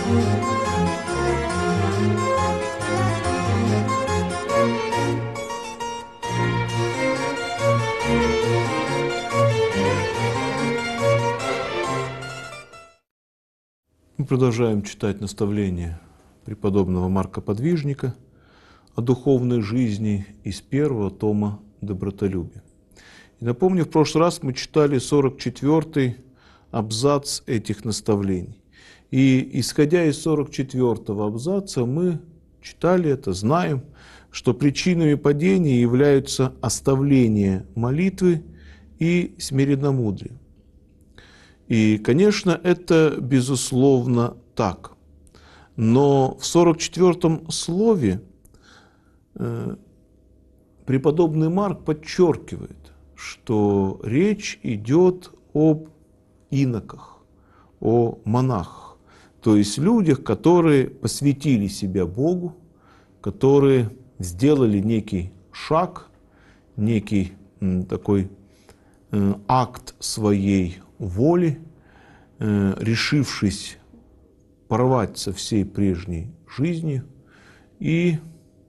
Мы продолжаем читать наставления преподобного Марка Подвижника о духовной жизни из первого тома «Добротолюбие». И напомню, в прошлый раз мы читали 44-й абзац этих наставлений. И исходя из 44-го абзаца мы читали это, знаем, что причинами падения являются оставление молитвы и смиренномудрие. И, конечно, это безусловно так. Но в 44-м слове преподобный Марк подчеркивает, что речь идет об иноках, о монахах, то есть людях, которые посвятили себя Богу, которые сделали некий шаг, некий такой акт своей воли, решившись порвать со всей прежней жизнью и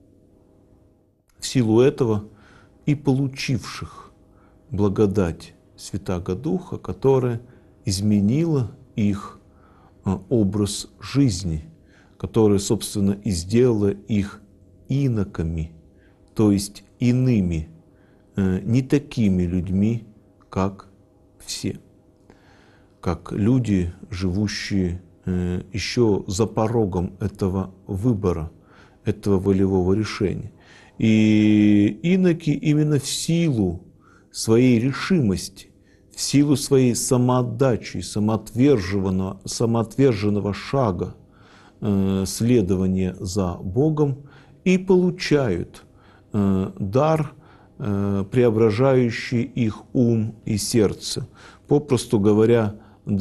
в силу этого и получивших благодать Святаго Духа, которая изменила их образ жизни, которая, собственно, и сделала их иноками, то есть иными, не такими людьми, как все, как люди, живущие еще за порогом этого выбора, этого волевого решения. И иноки именно в силу своей решимости, в силу своей самоотдачи, самоотверженного шага следования за Богом и получают дар, преображающий их ум и сердце. Попросту говоря,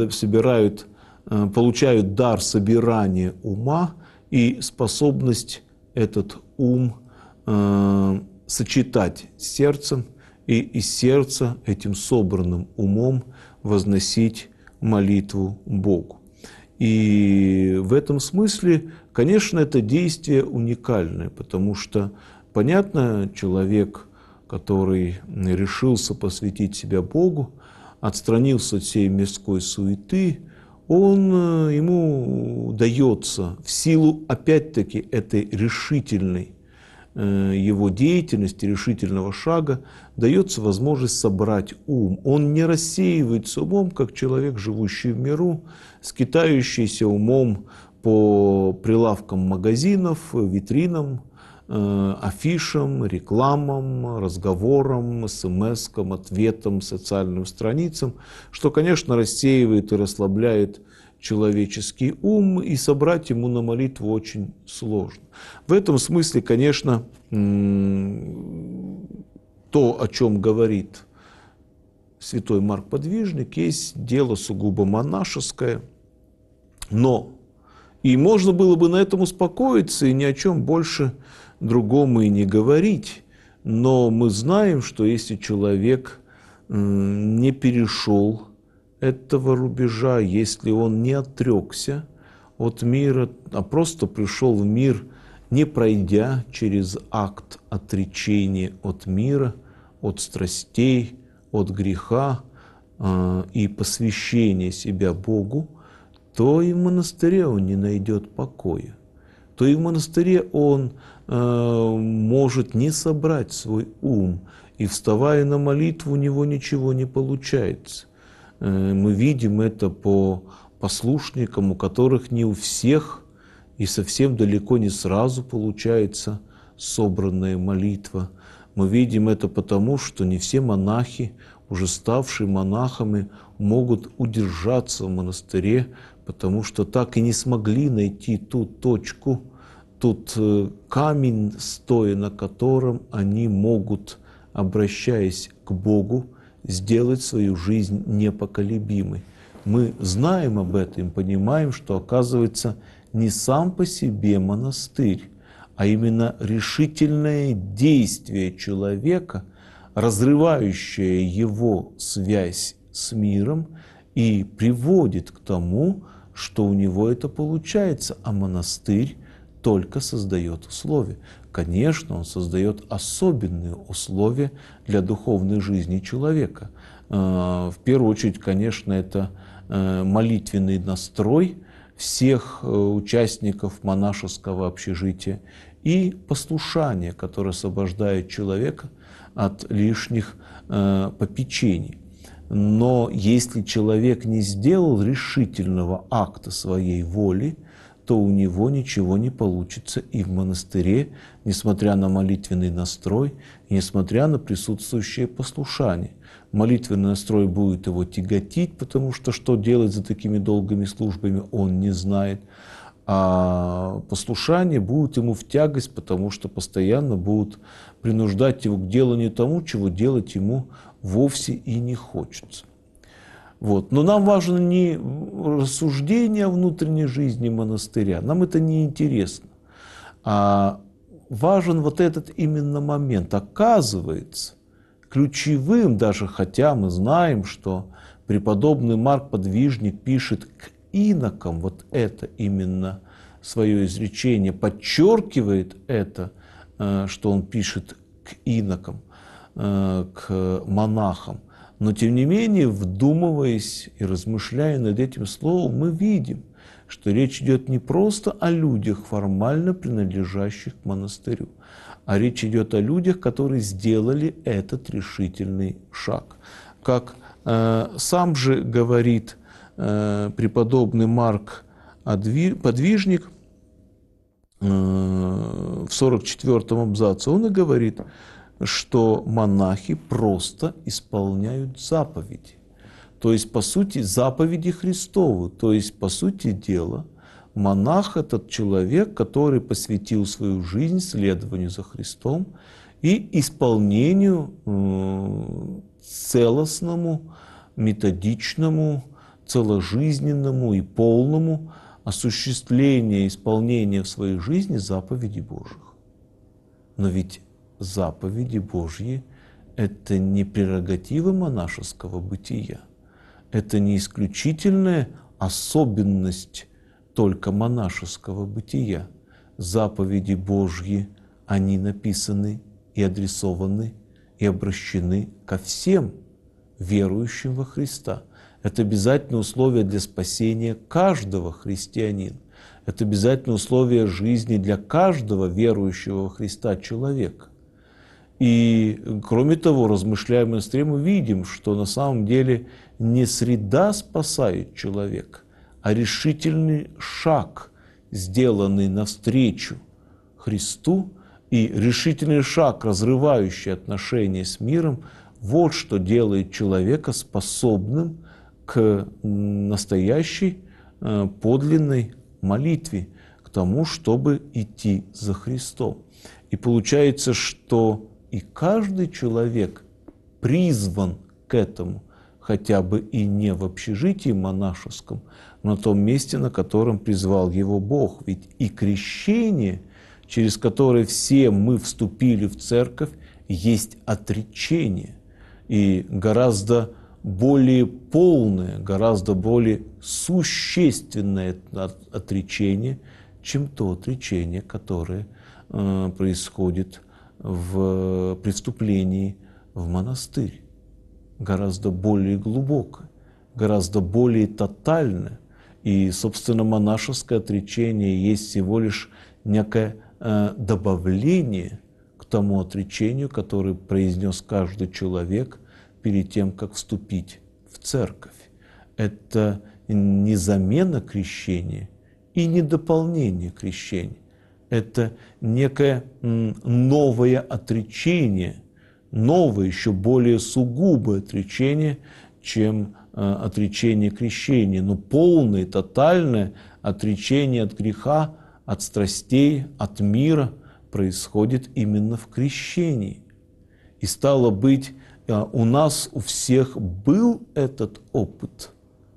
получают дар собирания ума и способность этот ум сочетать с сердцем и из сердца этим собранным умом возносить молитву Богу. И в этом смысле, конечно, это действие уникальное, потому что, понятно, человек, который решился посвятить себя Богу, отстранился от всей мирской суеты, ему дается в силу, опять-таки, этой решительной его деятельности, решительного шага, дается возможность собрать ум. Он не рассеивается умом, как человек, живущий в миру, скитающийся умом по прилавкам магазинов, витринам, афишам, рекламам, разговорам, смс-кам, ответам, социальным страницам, что, конечно, рассеивает и расслабляет человеческий ум, и собрать ему на молитву очень сложно. В этом смысле, конечно, то, о чем говорит святой Марк Подвижник, есть дело сугубо монашеское, но и можно было бы на этом успокоиться и ни о чем больше другому и не говорить, но мы знаем, что если человек не перешел этого рубежа, если он не отрекся от мира, а просто пришел в мир, не пройдя через акт отречения от мира, от страстей, от греха и посвящения себя Богу, то и в монастыре он не найдет покоя, то и в монастыре он может не собрать свой ум, и, вставая на молитву, у него ничего не получается. Мы видим это по послушникам, у которых не у всех и совсем далеко не сразу получается собранная молитва. Мы видим это потому, что не все монахи, уже ставшие монахами, могут удержаться в монастыре, потому что так и не смогли найти ту точку, тот камень, стоя на котором они могут, обращаясь к Богу, сделать свою жизнь непоколебимой. Мы знаем об этом, понимаем, что, оказывается, не сам по себе монастырь, а именно решительное действие человека, разрывающее его связь с миром и приводит к тому, что у него это получается, а монастырь только создает условия. Конечно, он создает особенные условия для духовной жизни человека. В первую очередь, конечно, это молитвенный настрой всех участников монашеского общежития и послушание, которое освобождает человека от лишних попечений. Но если человек не сделал решительного акта своей воли, то у него ничего не получится и в монастыре, несмотря на молитвенный настрой, и несмотря на присутствующее послушание. Молитвенный настрой будет его тяготить, потому что делать за такими долгими службами он не знает. А послушание будет ему в тягость, потому что постоянно будут принуждать его к деланию тому, чего делать ему вовсе и не хочется. Вот. Но нам важно не рассуждение о внутренней жизни монастыря, нам это не интересно, а важен вот этот именно момент. Оказывается, ключевым, даже хотя мы знаем, что преподобный Марк Подвижник пишет к инокам вот это именно свое изречение, подчеркивает это, что он пишет к инокам, к монахам. Но тем не менее, вдумываясь и размышляя над этим словом, мы видим, что речь идет не просто о людях, формально принадлежащих к монастырю, а речь идет о людях, которые сделали этот решительный шаг. Как сам же говорит преподобный Марк Подвижник в 44-м абзаце, он и говорит, что монахи просто исполняют заповеди. То есть, по сути, заповеди Христовы. То есть, по сути дела, монах – это человек, который посвятил свою жизнь следованию за Христом и исполнению целостному, методичному, целожизненному и полному осуществлению исполнения в своей жизни заповедей Божьих. Но ведь заповеди Божьи – это не прерогатива монашеского бытия, это не исключительная особенность только монашеского бытия. Заповеди Божьи, они написаны и адресованы, и обращены ко всем верующим во Христа. Это обязательное условие для спасения каждого христианина. Это обязательное условие жизни для каждого верующего во Христа человека. И, кроме того, размышляя в монастыре, мы видим, что на самом деле не среда спасает человека, а решительный шаг, сделанный навстречу Христу, и решительный шаг, разрывающий отношения с миром, вот что делает человека способным к настоящей подлинной молитве, к тому, чтобы идти за Христом. И получается, что и каждый человек призван к этому, хотя бы и не в общежитии монашеском, но на том месте, на котором призвал его Бог. Ведь и крещение, через которое все мы вступили в церковь, есть отречение. И гораздо более полное, гораздо более существенное отречение, чем то отречение, которое происходит при вступлении в монастырь. Гораздо более глубокое, гораздо более тотальное. И, собственно, монашеское отречение есть всего лишь некое добавление к тому отречению, которое произнес каждый человек перед тем, как вступить в церковь. Это не замена крещения и не дополнение крещения. Это некое новое отречение, новое, еще более сугубое отречение, чем отречение крещения, но полное, тотальное отречение от греха, от страстей, от мира происходит именно в крещении. И стало быть, у нас у всех был этот опыт.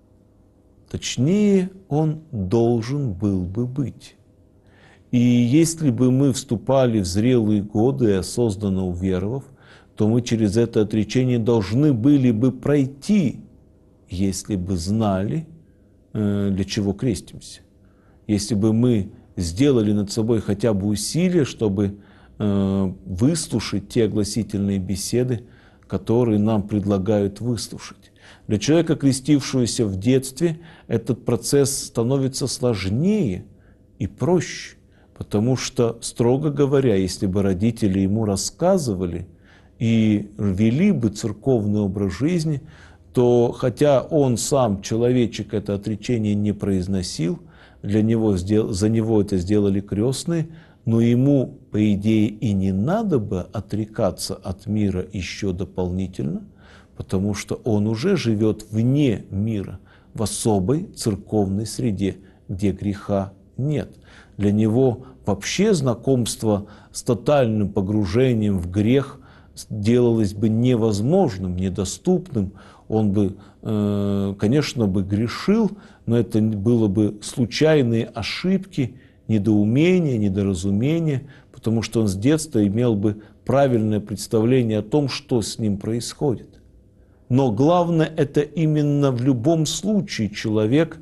Точнее, он должен был бы быть. И если бы мы вступали в зрелые годы и осознанно уверовав, то мы через это отречение должны были бы пройти, если бы знали для чего крестимся. Если бы мы сделали над собой хотя бы усилие, чтобы выслушать те огласительные беседы, которые нам предлагают выслушать. Для человека, крестившегося в детстве, этот процесс становится сложнее и проще, потому что, строго говоря, если бы родители ему рассказывали и вели бы церковный образ жизни, то хотя он сам, человечек, это отречение не произносил, за него это сделали крестные, но ему, по идее, и не надо бы отрекаться от мира еще дополнительно, потому что он уже живет вне мира, в особой церковной среде, где греха нет. Для него вообще знакомство с тотальным погружением в грех делалось бы невозможным, недоступным. Он бы, конечно, бы грешил, но это было бы случайные ошибки, недоумение, недоразумение, потому что он с детства имел бы правильное представление о том, что с ним происходит. Но главное, это именно в любом случае человек,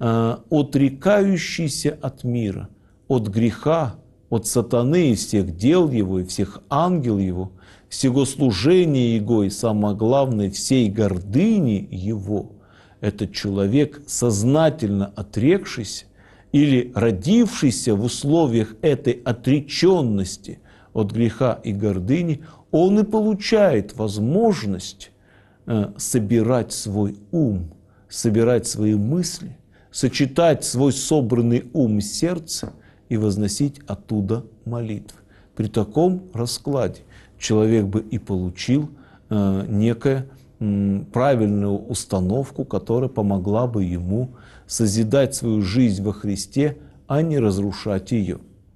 отрекающийся от мира, от греха, от сатаны и всех дел его, и всех ангелов его, всего служения его и, самое главное, всей гордыни его. Это человек, сознательно отрекшийся или родившийся в условиях этой отреченности от греха и гордыни, он и получает возможность собирать свой ум, собирать свои мысли, сочетать свой собранный ум и сердце и возносить оттуда молитвы. При таком раскладе человек бы и получил некую правильную установку, которая помогла бы ему созидать свою жизнь во Христе, а не разрушать ее.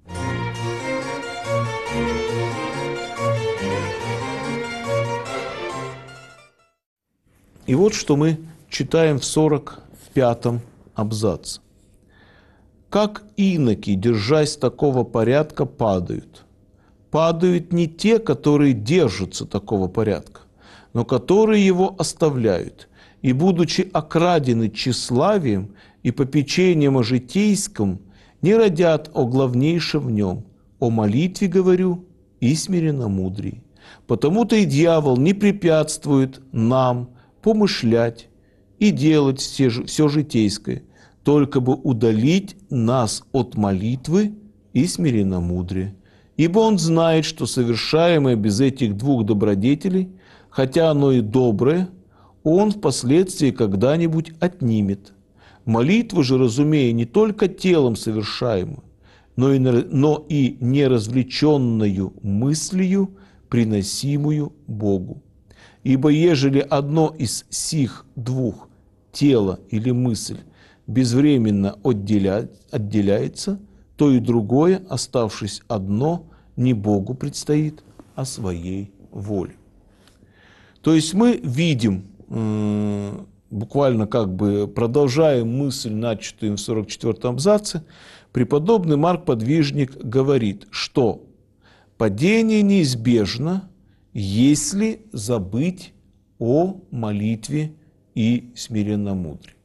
И вот что мы читаем в 45-м абзаце. «Как иноки, держась такого порядка, падают. Падают не те, которые держатся такого порядка, но которые его оставляют, и, будучи окрадены тщеславием и попечением о житейском, не родят о главнейшем в нем, о молитве, говорю, и смиренномудрии. Потому-то и дьявол не препятствует нам помышлять и делать все житейское, только бы удалить нас от молитвы и смиренномудрия. Ибо он знает, что совершаемое без этих двух добродетелей, хотя оно и доброе, он впоследствии когда-нибудь отнимет. Молитва же, разумея, не только телом совершаемую, но и неразвлеченную мыслью, приносимую Богу. Ибо ежели одно из сих двух, тело или мысль, безвременно отделяется, то и другое, оставшись одно, не Богу предстоит, а своей воле». То есть мы видим, буквально как бы продолжая мысль, начатую в 44-м абзаце, преподобный Марк Подвижник говорит, что падение неизбежно, если забыть о молитве и смиренномудрии.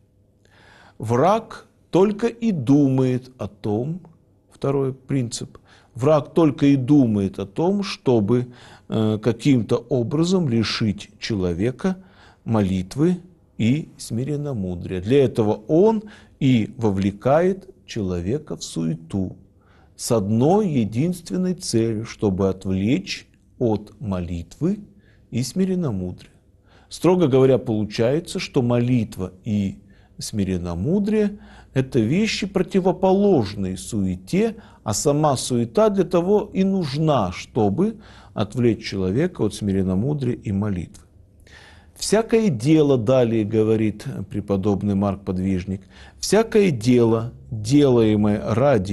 Враг только и думает о том, второй принцип, враг только и думает о том, чтобы каким-то образом лишить человека молитвы и смиренномудрия. Для этого он и вовлекает человека в суету с одной единственной целью, чтобы отвлечь от молитвы и смиренномудрия. Строго говоря, получается, что молитва и смиренномудрие – это вещи противоположные суете, а сама суета для того и нужна, чтобы отвлечь человека от смиренномудрия и молитвы. «Всякое дело, далее говорит преподобный Марк Подвижник, всякое дело, делаемое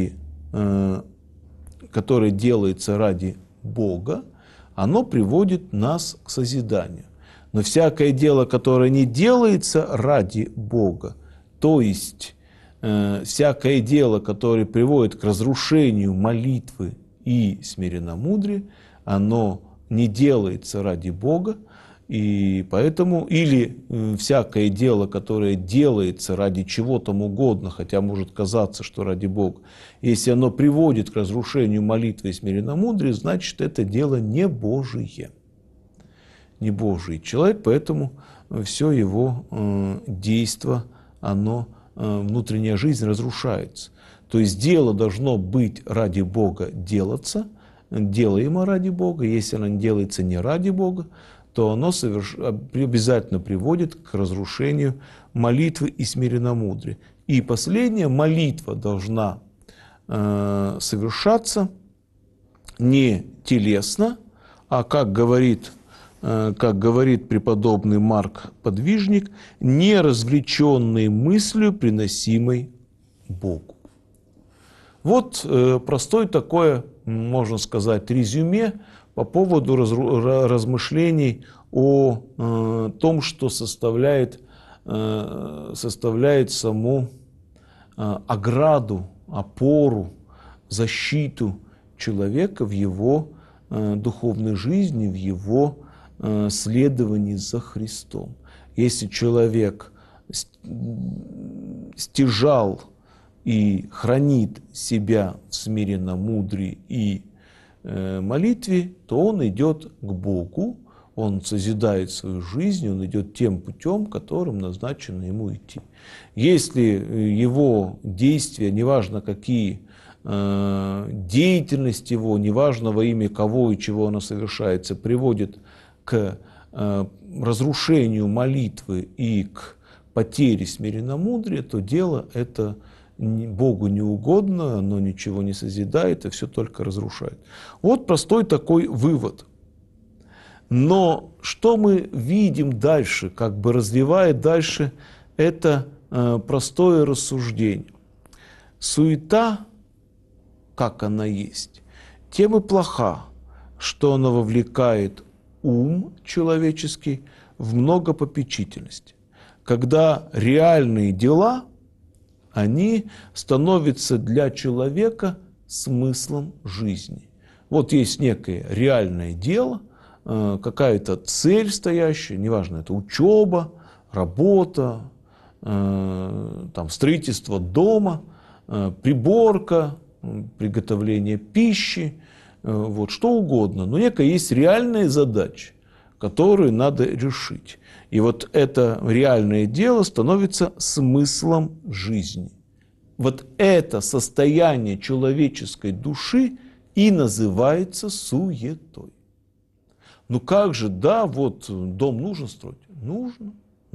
которое делается ради Бога, оно приводит нас к созиданию. Но всякое дело, которое не делается ради Бога, то есть всякое дело, которое приводит к разрушению молитвы и смиренномудрия, оно не делается ради Бога, И поэтому, или всякое дело, которое делается ради чего там угодно, хотя может казаться, что ради Бога, если оно приводит к разрушению молитвы и смиренномудрия, значит, это дело не Божие. Не Божий человек, поэтому все его действо, оно, внутренняя жизнь разрушается. То есть дело должно быть ради Бога делаться, делаемо ради Бога. Если оно делается не ради Бога, то оно обязательно приводит к разрушению молитвы и смиренномудрия. И последняя, молитва должна совершаться не телесно, а, как говорит преподобный Марк Подвижник, не развлеченной мыслью, приносимой Богу. Вот простое такое, можно сказать, резюме по поводу размышлений о том, что составляет саму ограду, опору, защиту человека в его духовной жизни, в его следовании за Христом. Если человек стяжал и хранит себя в смиренномудрии и молитве, то он идет к Богу, он созидает свою жизнь, он идет тем путем, которым назначено ему идти. Если его действия, неважно какие, деятельность его, неважно во имя кого и чего она совершается, приводит к разрушению молитвы и к потере смиренномудрия, то дело это Богу не угодно, оно ничего не созидает, и все только разрушает. Вот простой такой вывод. Но что мы видим дальше, как бы развивая дальше это простое рассуждение? Суета, как она есть, тем и плоха, что она вовлекает ум человеческий в многопопечительность. Когда реальные дела, они становятся для человека смыслом жизни. Вот есть некое реальное дело, какая-то цель стоящая, неважно, это учеба, работа, там, строительство дома, приборка, приготовление пищи, вот, что угодно. Но некая есть реальная задача, которую надо решить. И вот это реальное дело становится смыслом жизни. Вот это состояние человеческой души и называется суетой. Ну как же, да, вот дом нужно строить? Нужно.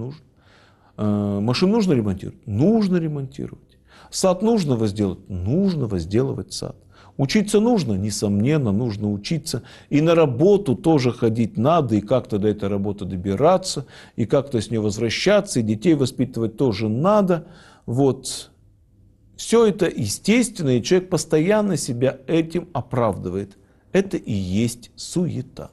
Машину нужно ремонтировать? Нужно ремонтировать. Сад нужно возделать? Нужно возделывать сад. Учиться нужно? Несомненно, нужно учиться. И на работу тоже ходить надо, и как-то до этой работы добираться, и как-то с нее возвращаться, и детей воспитывать тоже надо. Вот. Все это естественно, и человек постоянно себя этим оправдывает. Это и есть суета.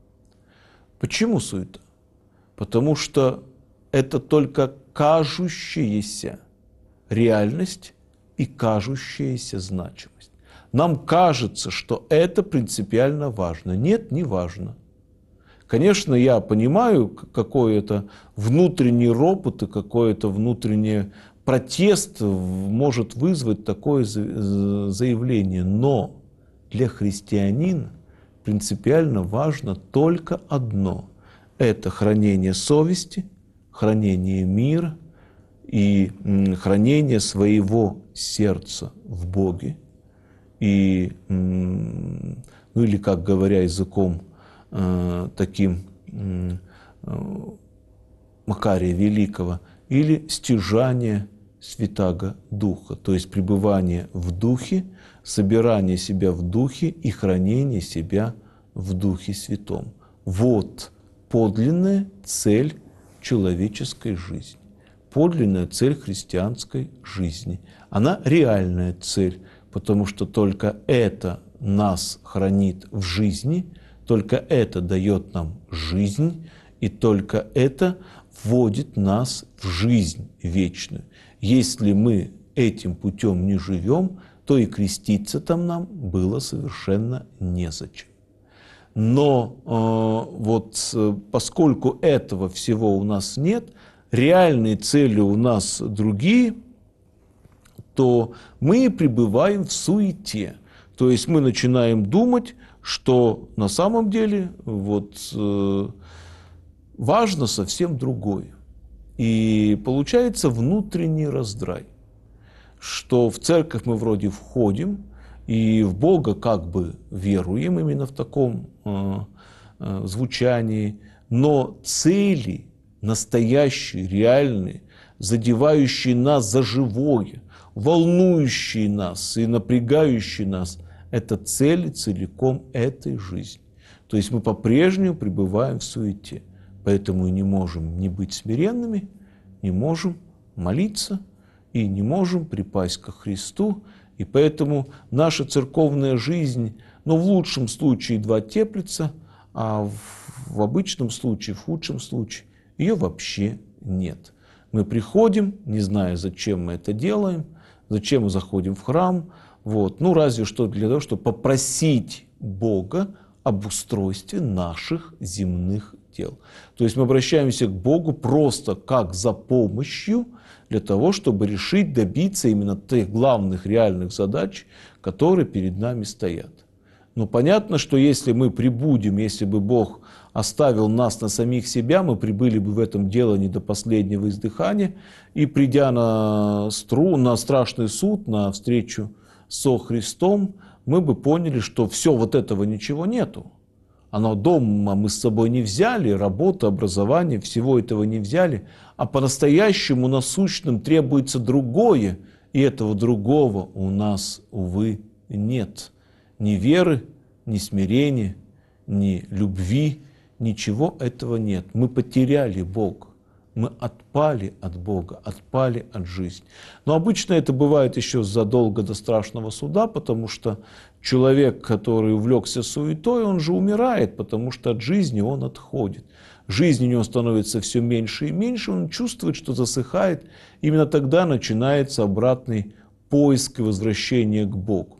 Почему суета? Потому что это только кажущаяся реальность и кажущаяся значимость. Нам кажется, что это принципиально важно. Нет, не важно. Конечно, я понимаю, какой это внутренний ропот и какой-то внутренний протест может вызвать такое заявление. Но для христианина принципиально важно только одно. Это хранение совести, хранение мира и хранение своего сердца в Боге. И, ну или, как говоря языком таким Макария Великого, или стяжание Святаго Духа, то есть пребывание в Духе, собирание себя в Духе и хранение себя в Духе Святом. Вот подлинная цель человеческой жизни, подлинная цель христианской жизни. Она реальная цель, потому что только это нас хранит в жизни, только это дает нам жизнь, и только это вводит нас в жизнь вечную. Если мы этим путем не живем, то и креститься там нам было совершенно незачем. Но поскольку этого всего у нас нет, реальные цели у нас другие, то мы пребываем в суете. То есть мы начинаем думать, что на самом деле важно совсем другое. И получается внутренний раздрай, что в церковь мы вроде входим, и в Бога как бы веруем именно в таком звучании, но цели настоящие, реальные, задевающие нас за живое, волнующие нас и напрягающие нас, это цели целиком этой жизни. То есть мы по-прежнему пребываем в суете, поэтому и не можем не быть смиренными, не можем молиться и не можем припасть ко Христу. И поэтому наша церковная жизнь, в лучшем случае едва теплится, а в обычном случае, в худшем случае, ее вообще нет. Мы приходим, не зная, зачем мы это делаем, зачем мы заходим в храм, разве что для того, чтобы попросить Бога об устройстве наших земных дел. То есть мы обращаемся к Богу просто как за помощью, для того, чтобы решить, добиться именно тех главных реальных задач, которые перед нами стоят. Но понятно, что если мы прибудем, если бы Бог оставил нас на самих себя, мы прибыли бы в этом делании до последнего издыхания, и придя на страшный суд, на встречу со Христом, мы бы поняли, что все этого ничего нету. Дома мы с собой не взяли, работа, образование, всего этого не взяли, а по-настоящему насущным требуется другое, и этого другого у нас, увы, нет. Ни веры, ни смирения, ни любви, ничего этого нет. Мы потеряли Бога. Мы отпали от Бога, отпали от жизни. Но обычно это бывает еще задолго до страшного суда, потому что человек, который увлекся суетой, он же умирает, потому что от жизни он отходит. Жизнь у него становится все меньше и меньше, он чувствует, что засыхает. Именно тогда начинается обратный поиск и возвращение к Богу.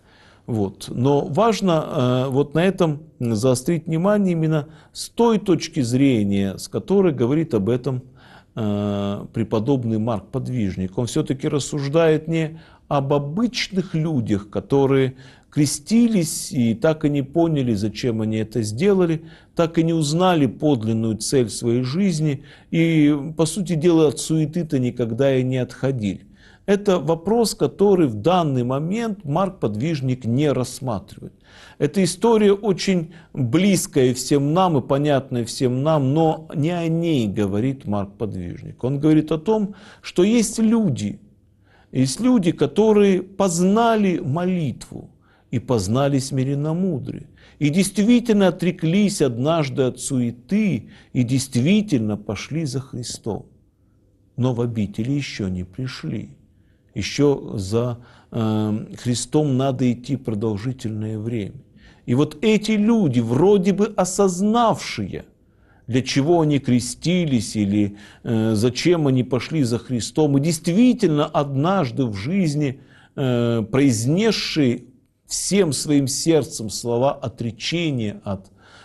Но важно на этом заострить внимание именно с той точки зрения, с которой говорит об этом преподобный Марк Подвижник. Он все-таки рассуждает не об обычных людях, которые крестились и так и не поняли, зачем они это сделали, так и не узнали подлинную цель своей жизни и, по сути дела, от суеты-то никогда и не отходили. Это вопрос, который в данный момент Марк Подвижник не рассматривает. Эта история очень близкая всем нам и понятная всем нам, но не о ней говорит Марк Подвижник. Он говорит о том, что есть люди, которые познали молитву и познали смиренномудрие, и действительно отреклись однажды от суеты, и действительно пошли за Христом, но в обители еще не пришли. Еще за Христом надо идти продолжительное время. И эти люди, вроде бы осознавшие, для чего они крестились или зачем они пошли за Христом, и действительно однажды в жизни произнесшие всем своим сердцем слова отречения от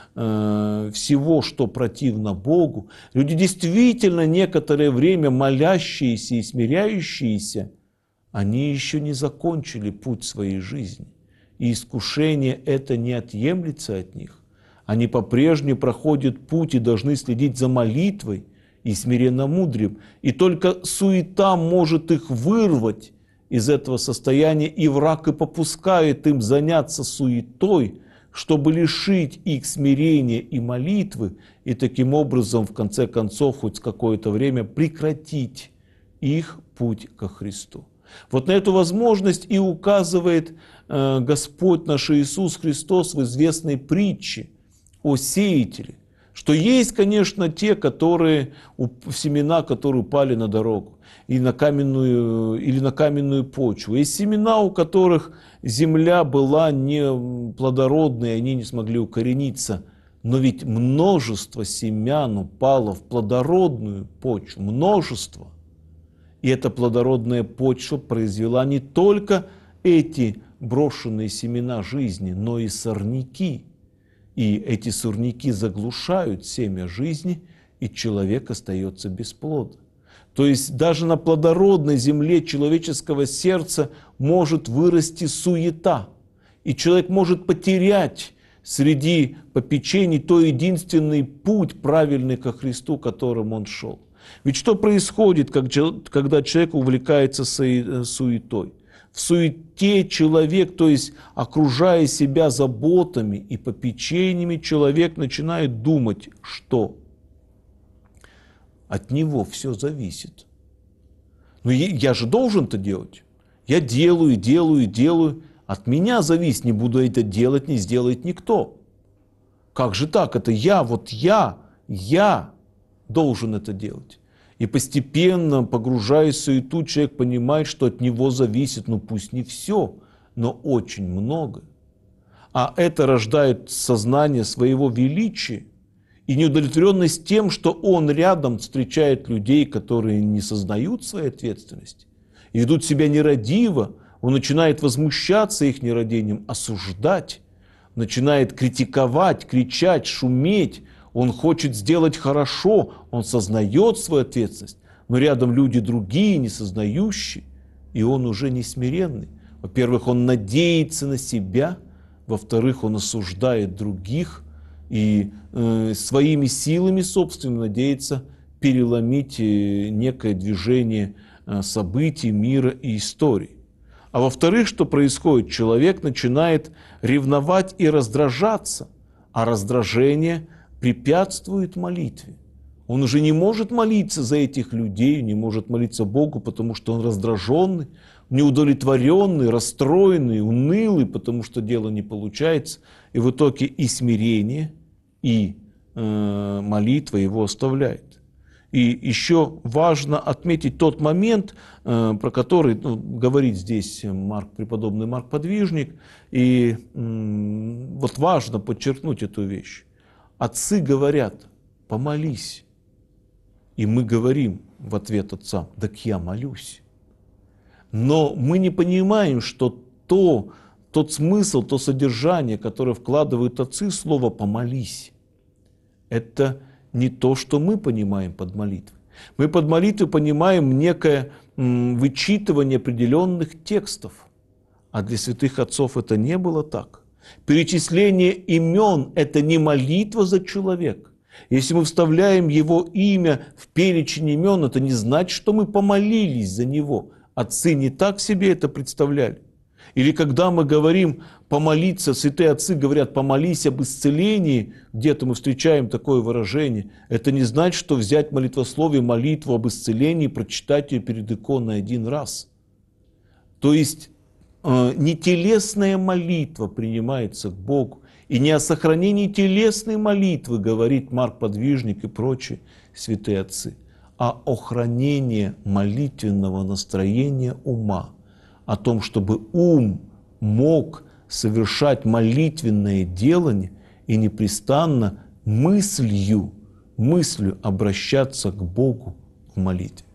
всего, что противно Богу, люди действительно некоторое время молящиеся и смиряющиеся, они еще не закончили путь своей жизни. И искушение это не отъемлется от них. Они по-прежнему проходят путь и должны следить за молитвой и смиренномудрием. И только суета может их вырвать из этого состояния, и враг и попускает им заняться суетой, чтобы лишить их смирения и молитвы, и таким образом, в конце концов, хоть какое-то время прекратить их путь ко Христу. На эту возможность и указывает Господь наш Иисус Христос в известной притче о сеятеле, что есть, конечно, те, семена, которые упали на дорогу или на каменную почву. Есть семена, у которых земля была не плодородной, они не смогли укорениться. Но ведь множество семян упало в плодородную почву, множество. И эта плодородная почва произвела не только эти брошенные семена жизни, но и сорняки. И эти сорняки заглушают семя жизни, и человек остается без плода. То есть даже на плодородной земле человеческого сердца может вырасти суета. И человек может потерять среди попечений то единственный путь правильный ко Христу, которым он шел. Ведь что происходит, когда человек увлекается суетой? В суете человек, то есть окружая себя заботами и попечениями, человек начинает думать, что от него все зависит. Но я же должен это делать. Я делаю. От меня зависит, не буду это делать, не сделает никто. Как же так? Это я должен это делать. И постепенно, погружаясь в суету, человек понимает, что от него зависит, ну пусть не все, но очень много. А это рождает сознание своего величия и неудовлетворенность тем, что он рядом встречает людей, которые не сознают своей ответственности и ведут себя нерадиво. Он начинает возмущаться их нерадением, осуждать, начинает критиковать, кричать, шуметь. Он хочет сделать хорошо, он сознает свою ответственность, но рядом люди другие, не сознающие, и он уже не смиренный. Во-первых, он надеется на себя, во-вторых, он осуждает других и своими силами собственными надеется переломить некое движение событий, мира и истории. А во-вторых, что происходит? Человек начинает ревновать и раздражаться, а раздражение препятствует молитве. Он уже не может молиться за этих людей, не может молиться Богу, потому что он раздраженный, неудовлетворенный, расстроенный, унылый, потому что дело не получается. И в итоге и смирение, и молитва его оставляет. И еще важно отметить тот момент, про который говорит здесь преподобный Марк Подвижник. И вот важно подчеркнуть эту вещь. Отцы говорят, помолись. И мы говорим в ответ отцам, так я молюсь. Но мы не понимаем, что тот смысл, то содержание, которое вкладывают отцы в слово «помолись», это не то, что мы понимаем под молитвой. Мы под молитвой понимаем некое вычитывание определенных текстов. А для святых отцов это не было так. Перечисление имен – это не молитва за человека. Если мы вставляем его имя в перечень имен, это не значит, что мы помолились за него. Отцы не так себе это представляли. Или когда мы говорим помолиться, святые отцы говорят помолись об исцелении, где-то мы встречаем такое выражение, это не значит, что взять молитвословие, молитву об исцелении, прочитать ее перед иконой один раз. То есть не телесная молитва принимается к Богу, и не о сохранении телесной молитвы говорит Марк Подвижник и прочие святые отцы, а о хранении молитвенного настроения ума, о том, чтобы ум мог совершать молитвенное делание и непрестанно мыслью обращаться к Богу в молитве.